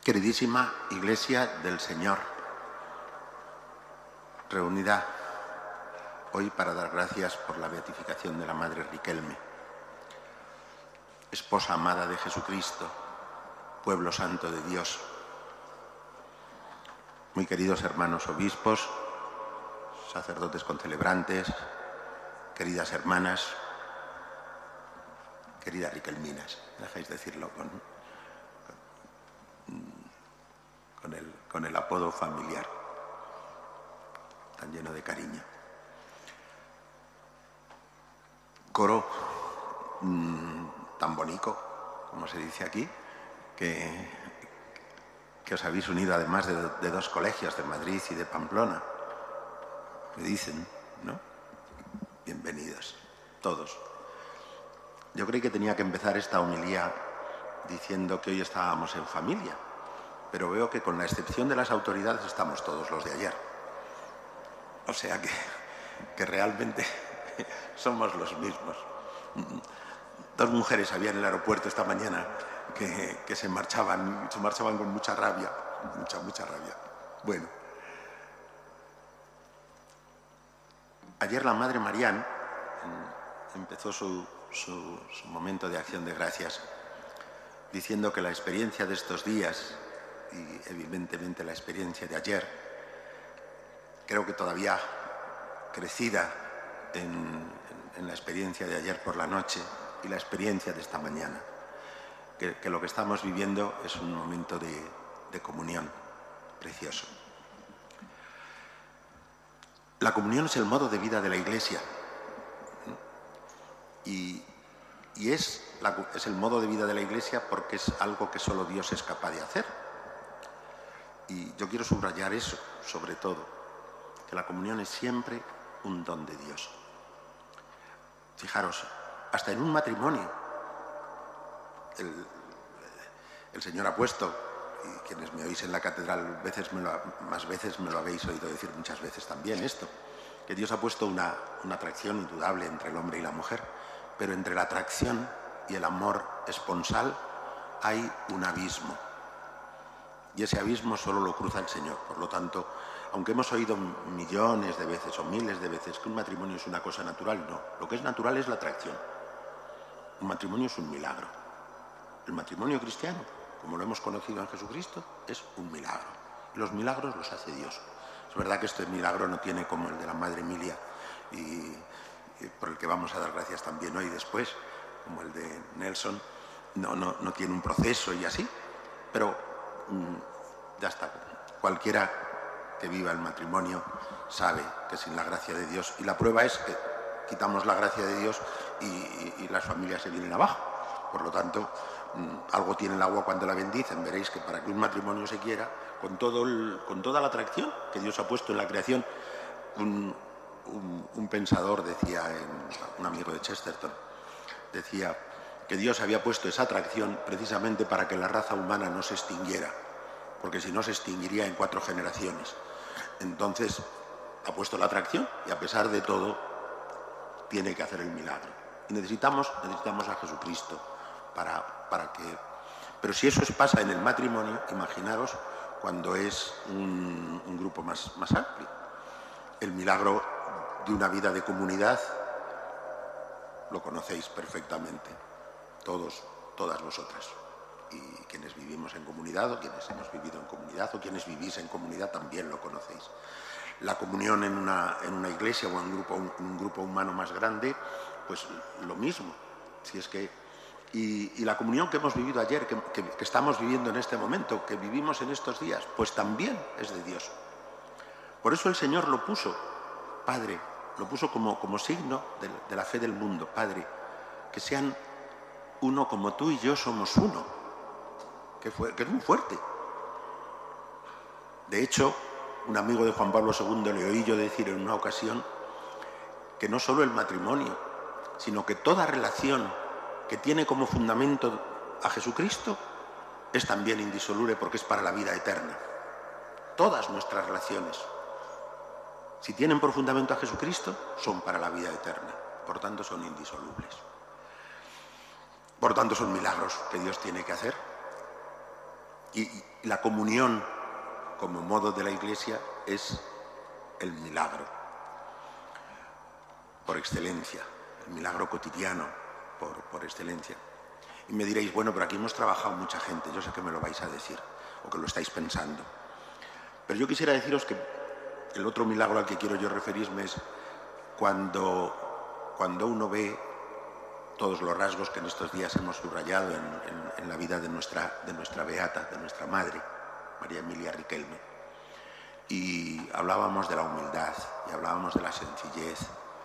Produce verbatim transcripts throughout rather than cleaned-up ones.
Queridísima Iglesia del Señor, reunida hoy para dar gracias por la beatificación de la Madre Riquelme, esposa amada de Jesucristo, pueblo santo de Dios, muy queridos hermanos obispos, sacerdotes concelebrantes, queridas hermanas, queridas riquelminas, dejáis decirlo con, con, con, el, con el apodo familiar, tan lleno de cariño. Coro mmm, tan bonito, como se dice aquí, que, que os habéis unido además de, de dos colegios, de Madrid y de Pamplona. Me dicen, ¿no? Bienvenidos, todos. Yo creí que tenía que empezar esta homilía diciendo que hoy estábamos en familia, pero veo que con la excepción de las autoridades estamos todos los de ayer. O sea que, que realmente somos los mismos. Dos mujeres había en el aeropuerto esta mañana que, que se marchaban, se marchaban con mucha rabia, mucha, mucha rabia. Bueno. Ayer la Madre Marián empezó su, su, su momento de acción de gracias diciendo que la experiencia de estos días y evidentemente la experiencia de ayer, creo que todavía crecida en, en la experiencia de ayer por la noche y la experiencia de esta mañana, que, que lo que estamos viviendo es un momento de, de comunión precioso. La comunión es el modo de vida de la Iglesia y, y es, la, es el modo de vida de la Iglesia porque es algo que solo Dios es capaz de hacer. Y yo quiero subrayar eso, sobre todo, que la comunión es siempre un don de Dios. Fijaros, hasta en un matrimonio, el, el Señor ha puesto, y quienes me oís en la catedral veces me lo, más veces me lo habéis oído decir muchas veces también esto, que Dios ha puesto una, una atracción indudable entre el hombre y la mujer, pero entre la atracción y el amor esponsal hay un abismo. Y ese abismo solo lo cruza el Señor. Por lo tanto, aunque hemos oído millones de veces o miles de veces que un matrimonio es una cosa natural, no. Lo que es natural es la atracción. Un matrimonio es un milagro. El matrimonio cristiano, como lo hemos conocido en Jesucristo, es un milagro. Y los milagros los hace Dios. Es verdad que este milagro no tiene como el de la Madre Emilia, y, y por el que vamos a dar gracias también hoy después, como el de Nelson, no, no, no tiene un proceso y así, pero mmm, ya está. Cualquiera que viva el matrimonio sabe que sin la gracia de Dios, y la prueba es que quitamos la gracia de Dios y, y, y las familias se vienen abajo. Por lo tanto, algo tiene el agua cuando la bendicen. Veréis que para que un matrimonio se quiera, con, todo el, con toda la atracción que Dios ha puesto en la creación, un, un, un pensador decía, en, un amigo de Chesterton, decía que Dios había puesto esa atracción precisamente para que la raza humana no se extinguiera, porque si no se extinguiría en cuatro generaciones. Entonces ha puesto la atracción y a pesar de todo tiene que hacer el milagro. Y necesitamos, necesitamos a Jesucristo para, para que... Pero si eso pasa en el matrimonio, imaginaros cuando es un, un grupo más, más amplio. El milagro de una vida de comunidad lo conocéis perfectamente, todos, todas vosotras. Y quienes vivimos en comunidad o quienes hemos vivido en comunidad o quienes vivís en comunidad también lo conocéis. La comunión en una, en una iglesia o en un grupo, un, un grupo humano más grande, pues lo mismo. Si es que, y, y la comunión que hemos vivido ayer, que, que, que estamos viviendo en este momento, que vivimos en estos días, pues también es de Dios. Por eso el Señor lo puso, Padre, lo puso como, como signo de, de la fe del mundo. Padre, que sean uno como tú y yo somos uno, que, fue, que es muy fuerte. De hecho, un amigo de Juan Pablo segundo le oí yo decir en una ocasión que no solo el matrimonio, sino que toda relación que tiene como fundamento a Jesucristo es también indisoluble porque es para la vida eterna. Todas nuestras relaciones, si tienen por fundamento a Jesucristo, son para la vida eterna. Por tanto, son indisolubles. Por tanto, son milagros que Dios tiene que hacer. Y, y la comunión como modo de la Iglesia es el milagro, por excelencia, el milagro cotidiano, por, por excelencia. Y me diréis, bueno, pero aquí hemos trabajado mucha gente, yo sé que me lo vais a decir, o que lo estáis pensando. Pero yo quisiera deciros que el otro milagro al que quiero yo referirme es cuando, cuando uno ve todos los rasgos que en estos días hemos subrayado en, en, en la vida de nuestra, de nuestra beata, de nuestra madre, María Emilia Riquelme. Y hablábamos de la humildad y hablábamos de la sencillez.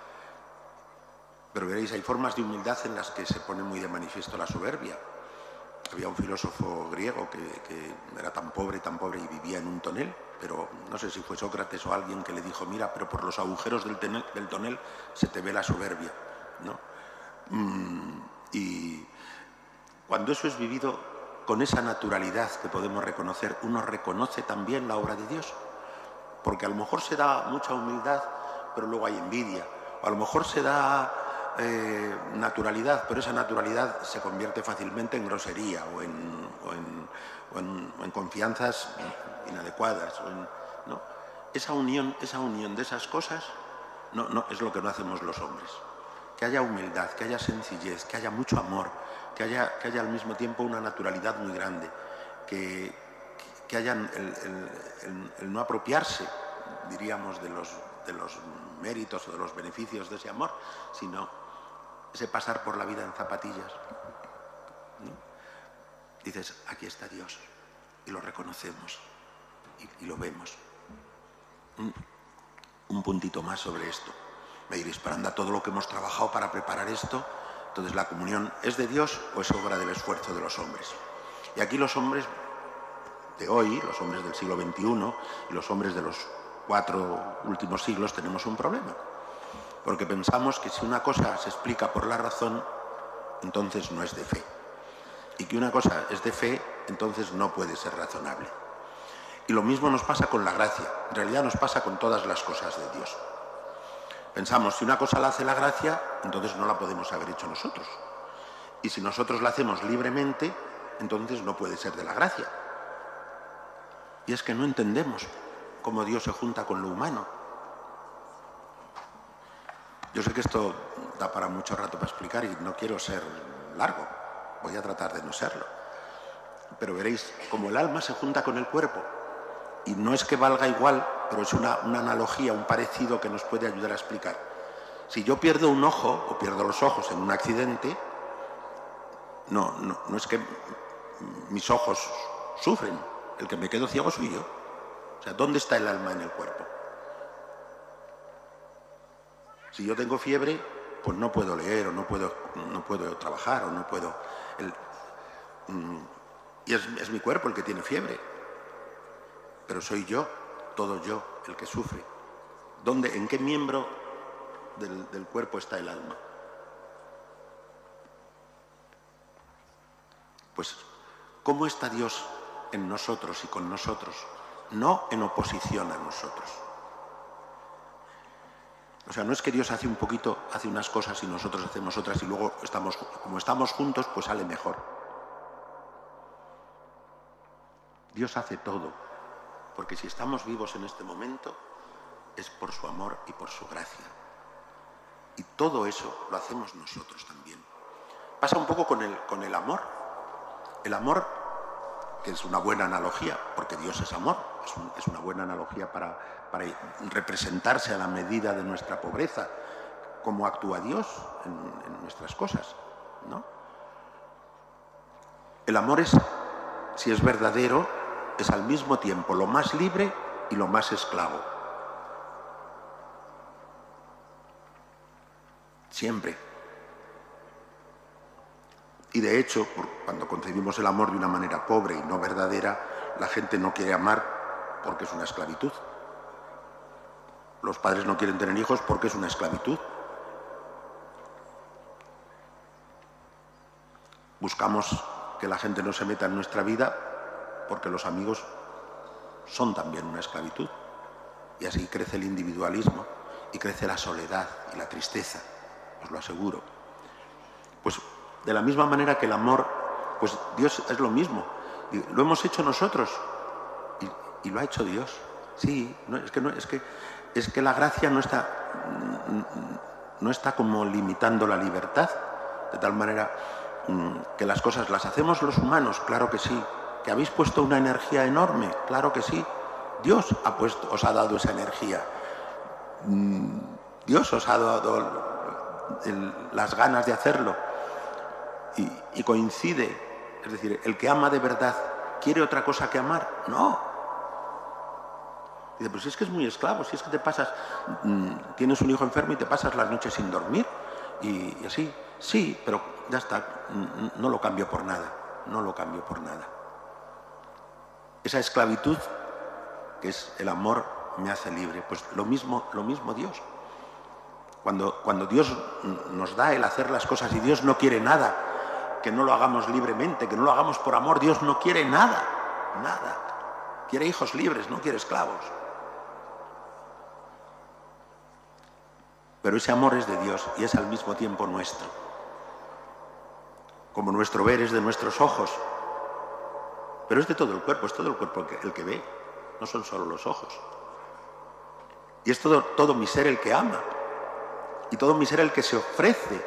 Pero veréis, hay formas de humildad en las que se pone muy de manifiesto la soberbia. Había un filósofo griego que, que era tan pobre, tan pobre y vivía en un tonel, pero no sé si fue Sócrates o alguien que le dijo, mira, pero por los agujeros del tonel, del tonel se te ve la soberbia, ¿no? Mm, y cuando eso es vivido con esa naturalidad que podemos reconocer, uno reconoce también la obra de Dios. Porque a lo mejor se da mucha humildad, pero luego hay envidia. O a lo mejor se da eh, naturalidad, pero esa naturalidad se convierte fácilmente en grosería o en, o en, o en, o en confianzas inadecuadas. O en, ¿no? Esa unión, esa unión de esas cosas no, no, es lo que no hacemos los hombres. Que haya humildad, que haya sencillez, que haya mucho amor, que haya, que haya al mismo tiempo una naturalidad muy grande, que... que haya el, el, el, el no apropiarse, diríamos, de los, de los méritos o de los beneficios de ese amor, sino ese pasar por la vida en zapatillas, ¿no? Dices, aquí está Dios, y lo reconocemos, y, y lo vemos. Un, un puntito más sobre esto. Me diréis, pero anda, todo lo que hemos trabajado para preparar esto, entonces la comunión, ¿es de Dios o es obra del esfuerzo de los hombres? Y aquí los hombres de hoy, los hombres del siglo veintiuno y los hombres de los cuatro últimos siglos tenemos un problema. Porque pensamos que si una cosa se explica por la razón, entonces no es de fe. Y que una cosa es de fe, entonces no puede ser razonable. Y lo mismo nos pasa con la gracia. En realidad nos pasa con todas las cosas de Dios. Pensamos, si una cosa la hace la gracia, entonces no la podemos haber hecho nosotros. Y si nosotros la hacemos libremente, entonces no puede ser de la gracia. Y es que no entendemos cómo Dios se junta con lo humano. Yo sé que esto da para mucho rato para explicar y no quiero ser largo, voy a tratar de no serlo. Pero veréis, como el alma se junta con el cuerpo, y no es que valga igual, pero es una, una analogía, un parecido que nos puede ayudar a explicar. Si yo pierdo un ojo o pierdo los ojos en un accidente, no, no, no es que mis ojos sufren. El que me quedo ciego soy yo. O sea, ¿dónde está el alma en el cuerpo? Si yo tengo fiebre, pues no puedo leer, o no puedo, no puedo trabajar, o no puedo... El, mm, y es, es mi cuerpo el que tiene fiebre. Pero soy yo, todo yo, el que sufre. ¿Dónde, en qué miembro del, del cuerpo está el alma? Pues, ¿cómo está Dios en nosotros y con nosotros? No en oposición a nosotros. O sea, no es que Dios hace un poquito, hace unas cosas y nosotros hacemos otras y luego estamos, como estamos juntos, pues sale mejor. Dios hace todo, porque si estamos vivos en este momento es por su amor y por su gracia. Y todo eso lo hacemos nosotros también. Pasa un poco con el, con el amor. El amor, que es una buena analogía, porque Dios es amor, es, un, es una buena analogía para, para representarse a la medida de nuestra pobreza, cómo actúa Dios en, en nuestras cosas, ¿no? El amor es, si es verdadero, es al mismo tiempo lo más libre y lo más esclavo. Siempre. Y de hecho, cuando concebimos el amor de una manera pobre y no verdadera, la gente no quiere amar porque es una esclavitud. Los padres no quieren tener hijos porque es una esclavitud. Buscamos que la gente no se meta en nuestra vida porque los amigos son también una esclavitud. Y así crece el individualismo y crece la soledad y la tristeza, os lo aseguro. Pues de la misma manera que el amor, pues Dios es lo mismo. Lo hemos hecho nosotros y, y lo ha hecho Dios. Sí, no, es, que no, es, que, es que la gracia no está, no está como limitando la libertad, de tal manera que las cosas las hacemos los humanos, claro que sí. ¿Que habéis puesto una energía enorme? Claro que sí. Dios ha puesto, os ha dado esa energía. Dios os ha dado el, las ganas de hacerlo. Y, y coincide, es decir, el que ama de verdad, ¿quiere otra cosa que amar? No. Dice, pues si es que es muy esclavo, si es que te pasas, mmm, tienes un hijo enfermo y te pasas las noches sin dormir y, y así. Sí, pero ya está, no lo cambio por nada, no lo cambio por nada. Esa esclavitud, que es el amor, me hace libre. Pues lo mismo, lo mismo Dios. Cuando, cuando Dios nos da el hacer las cosas y Dios no quiere nada, que no lo hagamos libremente, que no lo hagamos por amor, Dios no quiere nada, nada. Quiere hijos libres, no quiere esclavos. Pero ese amor es de Dios y es al mismo tiempo nuestro. Como nuestro ver es de nuestros ojos, pero es de todo el cuerpo, es todo el cuerpo el que ve, no son solo los ojos. Y es todo, todo mi ser el que ama, y todo mi ser el que se ofrece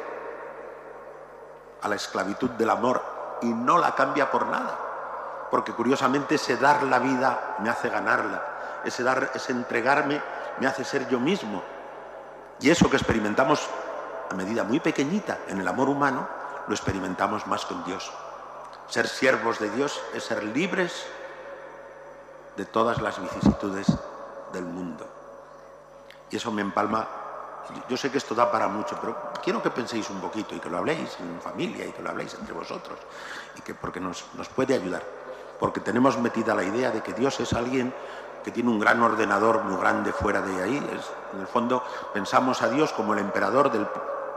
a la esclavitud del amor y no la cambia por nada, porque curiosamente ese dar la vida me hace ganarla, ese, dar, ese entregarme me hace ser yo mismo. Y eso que experimentamos a medida muy pequeñita en el amor humano, lo experimentamos más con Dios. Ser siervos de Dios es ser libres de todas las vicisitudes del mundo. Y eso me empalma. Yo sé que esto da para mucho, pero quiero que penséis un poquito y que lo habléis en familia y que lo habléis entre vosotros, y que porque nos, nos puede ayudar. Porque tenemos metida la idea de que Dios es alguien que tiene un gran ordenador muy grande fuera de ahí. Es, en el fondo pensamos a Dios como el emperador del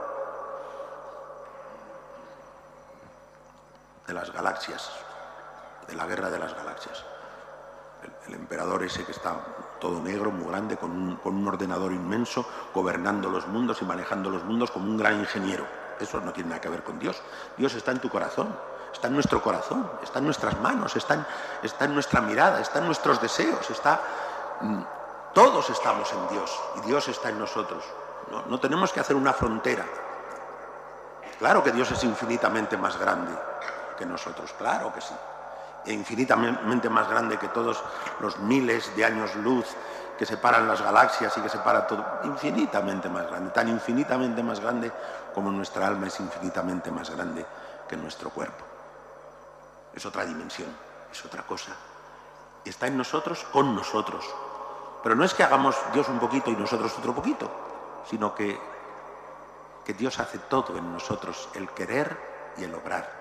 de las galaxias, de la guerra de las galaxias. El, el emperador ese que está todo negro, muy grande, con un, con un ordenador inmenso, gobernando los mundos y manejando los mundos como un gran ingeniero. Eso no tiene nada que ver con Dios. Dios está en tu corazón, está en nuestro corazón, está en nuestras manos, está en, está en nuestra mirada, está en nuestros deseos, está... Todos estamos en Dios y Dios está en nosotros. No, no tenemos que hacer una frontera. Claro que Dios es infinitamente más grande que nosotros, claro que sí, e infinitamente más grande que todos los miles de años luz que separan las galaxias y que separa todo, infinitamente más grande, tan infinitamente más grande como nuestra alma es infinitamente más grande que nuestro cuerpo. Es otra dimensión, es otra cosa. Está en nosotros, con nosotros. Pero no es que hagamos Dios un poquito y nosotros otro poquito, sino que, que Dios hace todo en nosotros, el querer y el obrar.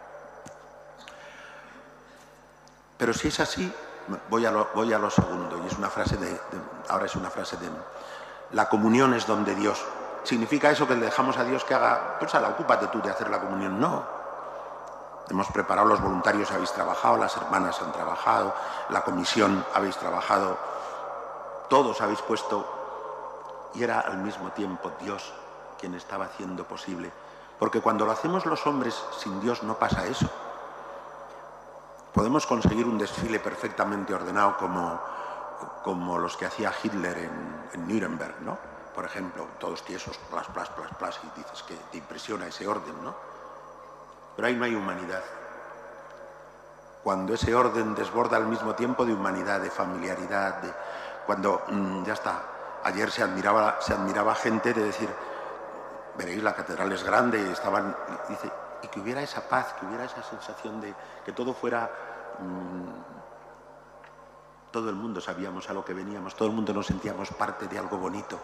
Pero si es así, voy a lo, voy a lo segundo, y es una frase de, de, ahora es una frase de, la comunión es don de Dios. ¿Significa eso que le dejamos a Dios que haga, pues ala, ocúpate tú de hacer la comunión? No. Hemos preparado, los voluntarios habéis trabajado, las hermanas han trabajado, la comisión habéis trabajado, todos habéis puesto, y era al mismo tiempo Dios quien estaba haciendo posible. Porque cuando lo hacemos los hombres, sin Dios no pasa eso. Podemos conseguir un desfile perfectamente ordenado como, como los que hacía Hitler en, en Nuremberg, ¿no? Por ejemplo, todos tiesos, plas, plas, plas, plas, y dices que te impresiona ese orden, ¿no? Pero ahí no hay humanidad. Cuando ese orden desborda al mismo tiempo de humanidad, de familiaridad, de, cuando mmm, ya está. Ayer se admiraba, se admiraba gente de decir, veréis, la catedral es grande, y estaban, dice, y que hubiera esa paz, que hubiera esa sensación de que todo fuera, mmm, todo el mundo sabíamos a lo que veníamos, todo el mundo nos sentíamos parte de algo bonito.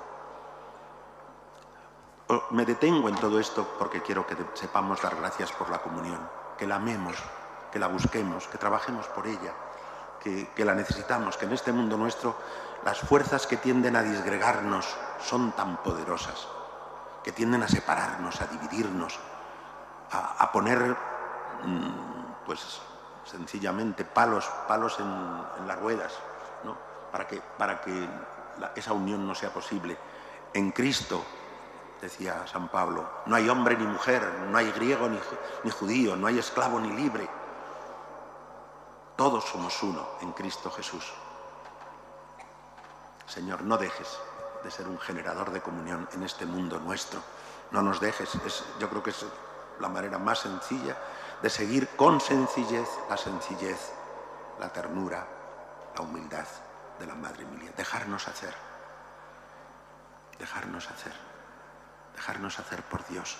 Me detengo en todo esto porque quiero que sepamos dar gracias por la comunión, que la amemos, que la busquemos, que trabajemos por ella, que, que la necesitamos, que en este mundo nuestro las fuerzas que tienden a disgregarnos son tan poderosas, que tienden a separarnos, a dividirnos, a, a poner, pues sencillamente, palos, palos en, en las ruedas, ¿no? Para que, para que la, esa unión no sea posible. En Cristo, decía San Pablo, no hay hombre ni mujer, no hay griego ni, ni judío, no hay esclavo ni libre. todos somos uno en Cristo Jesús. Señor, no dejes de ser un generador de comunión en este mundo nuestro. No nos dejes. Es, yo creo que es la manera más sencilla de seguir con sencillez la sencillez, la ternura, la humildad de la Madre Emilia. Dejarnos hacer. Dejarnos hacer. Dejarnos hacer por Dios.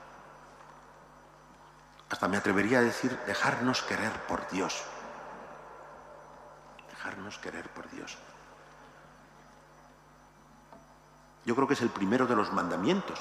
Hasta me atrevería a decir dejarnos querer por Dios. Dejarnos querer por Dios. Yo creo que es el primero de los mandamientos.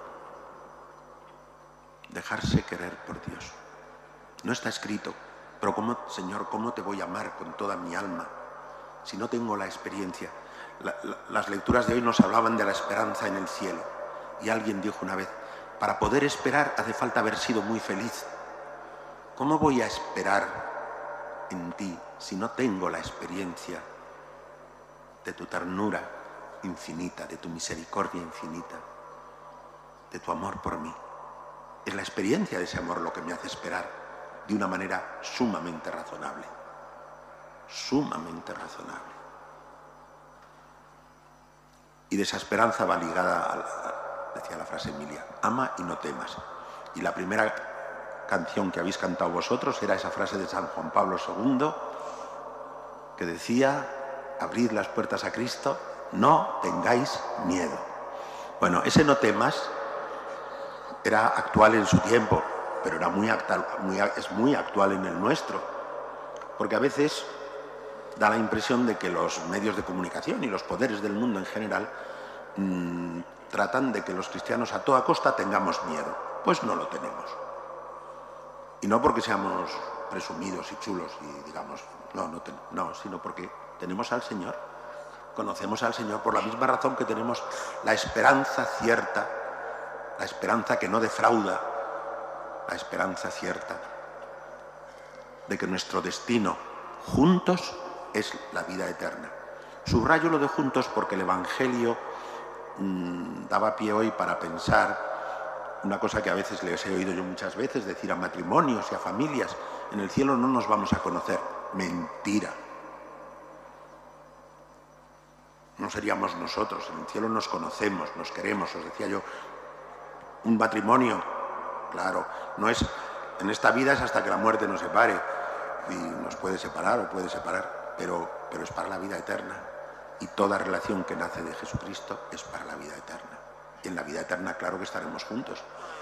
Dejarse querer por Dios. No está escrito, pero ¿cómo, Señor, cómo te voy a amar con toda mi alma si no tengo la experiencia? La, la, las lecturas de hoy nos hablaban de la esperanza en el cielo. Y alguien dijo una vez, para poder esperar hace falta haber sido muy feliz. ¿Cómo voy a esperar en ti si no tengo la experiencia de tu ternura infinita, de tu misericordia infinita, de tu amor por mí? Es la experiencia de ese amor lo que me hace esperar de una manera sumamente razonable. Sumamente razonable. Y de esa esperanza va ligada, a la, decía la frase Emilia, ama y no temas. Y la primera canción que habéis cantado vosotros era esa frase de San Juan Pablo segundo que decía, abrid las puertas a Cristo, no tengáis miedo. Bueno, ese no temas era actual en su tiempo, pero era muy actual, muy, es muy actual en el nuestro, porque a veces da la impresión de que los medios de comunicación y los poderes del mundo en general mmm, tratan de que los cristianos a toda costa tengamos miedo. Pues no lo tenemos. Y no porque seamos presumidos y chulos y digamos, no, no, ten, no, sino porque tenemos al Señor, conocemos al Señor por la misma razón que tenemos la esperanza cierta, la esperanza que no defrauda, la esperanza cierta de que nuestro destino juntos es la vida eterna. Subrayo lo de juntos porque el Evangelio mmm, daba pie hoy para pensar una cosa que a veces les he oído yo muchas veces decir a matrimonios y a familias, en el cielo no nos vamos a conocer. Mentira. No seríamos nosotros, en el cielo nos conocemos, nos queremos. Os decía yo, un matrimonio, claro, no es, en esta vida es hasta que la muerte nos separe, y nos puede separar o puede separar, pero, pero es para la vida eterna. Y toda relación que nace de Jesucristo es para la vida eterna. Y en la vida eterna, claro que estaremos juntos.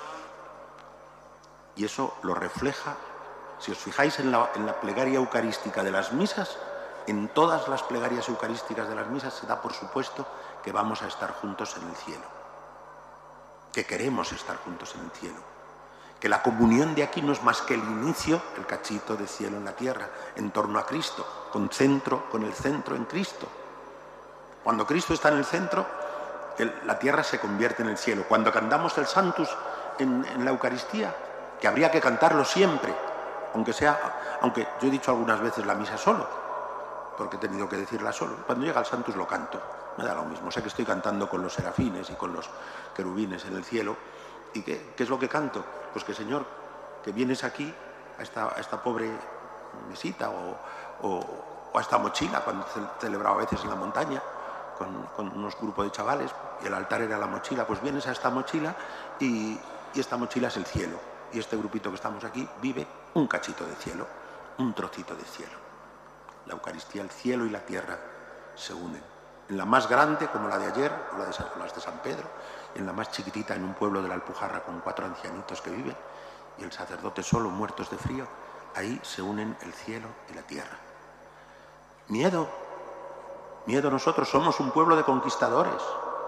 Y eso lo refleja, si os fijáis en la, en la plegaria eucarística de las misas, en todas las plegarias eucarísticas de las misas se da por supuesto que vamos a estar juntos en el cielo, que queremos estar juntos en el cielo, que la comunión de aquí no es más que el inicio, el cachito de cielo en la tierra, en torno a Cristo, con, centro, con el centro en Cristo. Cuando Cristo está en el centro, el, la tierra se convierte en el cielo. Cuando cantamos el Sanctus en, en la Eucaristía, que habría que cantarlo siempre, aunque sea, aunque yo he dicho algunas veces la misa solo, porque he tenido que decirla solo. Cuando llega el Sanctus lo canto, me da lo mismo. Sé que estoy cantando con los serafines y con los querubines en el cielo. ¿Y qué, qué es lo que canto? Pues que, Señor, que vienes aquí a esta, a esta pobre mesita o, o, o a esta mochila, cuando celebraba a veces en la montaña con, con unos grupos de chavales, y el altar era la mochila, pues vienes a esta mochila y, y esta mochila es el cielo. Y este grupito que estamos aquí vive un cachito de cielo, un trocito de cielo. La Eucaristía, el cielo y la tierra se unen. En la más grande, como la de ayer, o la de San, las de San Pedro, y en la más chiquitita, en un pueblo de la Alpujarra con cuatro ancianitos que viven, y el sacerdote solo, muertos de frío, ahí se unen el cielo y la tierra. Miedo, miedo nosotros, somos un pueblo de conquistadores.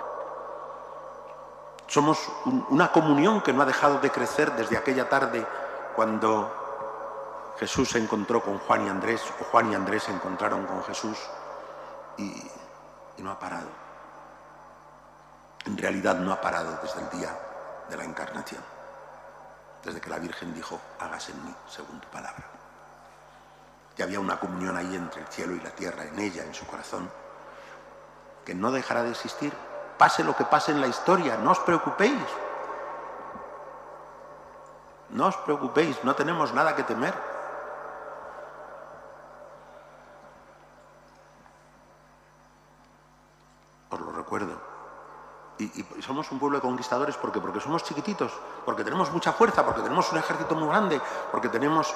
Somos un, una comunión que no ha dejado de crecer desde aquella tarde cuando Jesús se encontró con Juan y Andrés, o Juan y Andrés se encontraron con Jesús, y, y no ha parado. En realidad no ha parado desde el día de la encarnación, desde que la Virgen dijo, hágase en mí según tu palabra. Y había una comunión ahí entre el cielo y la tierra, en ella, en su corazón, que no dejará de existir. Pase lo que pase en la historia, no os preocupéis. No os preocupéis, no tenemos nada que temer. acuerdo. Y, y somos un pueblo de conquistadores porque, porque somos chiquititos, porque tenemos mucha fuerza, porque tenemos un ejército muy grande, porque tenemos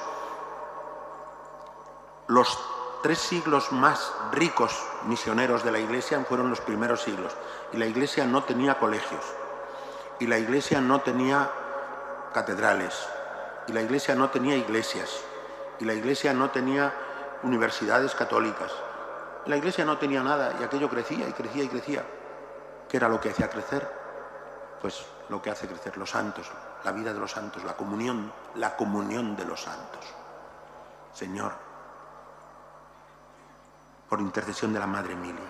los tres siglos más ricos misioneros de la Iglesia fueron los primeros siglos. Y la Iglesia no tenía colegios, y la Iglesia no tenía catedrales, y la Iglesia no tenía iglesias, y la Iglesia no tenía universidades católicas. La Iglesia no tenía nada, y aquello crecía y crecía y crecía. ¿Qué era lo que hacía crecer? Pues lo que hace crecer los santos, la vida de los santos, la comunión, la comunión de los santos. Señor, por intercesión de la Madre Emilia,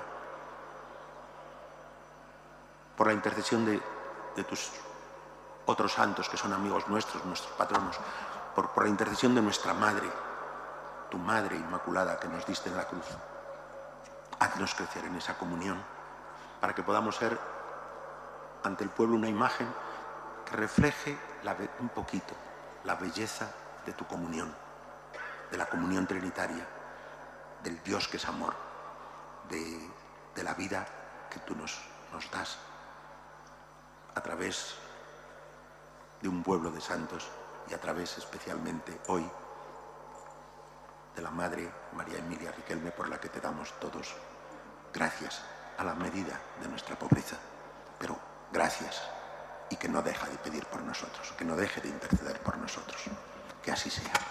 por la intercesión de, de tus otros santos que son amigos nuestros, nuestros patronos, por, por la intercesión de nuestra Madre, tu Madre Inmaculada que nos diste en la cruz, haznos crecer en esa comunión, para que podamos ser ante el pueblo una imagen que refleje la, un poquito la belleza de tu comunión, de la comunión trinitaria, del Dios que es amor, de, de la vida que tú nos, nos das a través de un pueblo de santos y a través especialmente hoy de la Madre María Emilia Riquelme, por la que te damos todos gracias a la medida de nuestra pobreza, pero gracias, y que no deja de pedir por nosotros, que no deje de interceder por nosotros, que así sea.